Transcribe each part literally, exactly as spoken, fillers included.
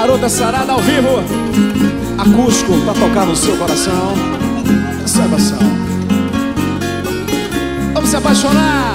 Garota Sarada ao vivo, acústico pra tocar no seu coração. Salvação. Vamos se apaixonar.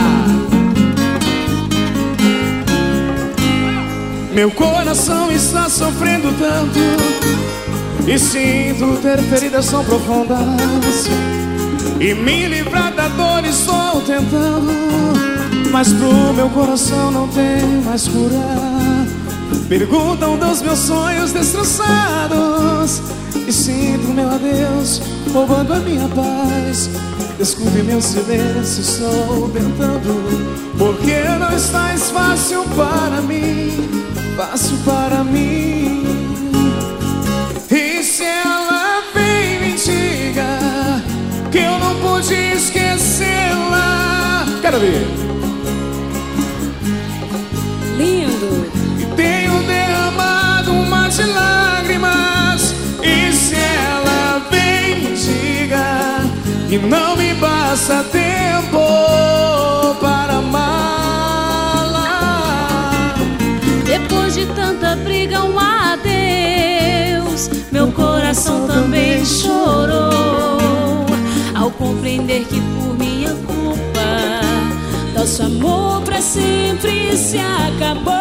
Meu coração está sofrendo tanto e sinto ter feridas tão profundas, e me livrar da dor estou tentando, mas pro meu coração não tem mais cura. Perguntam dos meus sonhos destroçados e sinto meu adeus roubando a minha paz. Desculpe meu silêncio, estou tentando, porque não estás fácil para mim, fácil para mim. E se ela vem me diga que eu não pude esquecê-la. Quero ver. Lindo. E tenho derramado um mar de lágrimas. E se ela vem me diga que não me basta tempo para amá-la. Depois de tanta briga, um adeus, meu coração também chorou, ao compreender que por minha culpa nosso amor pra sempre se acabou.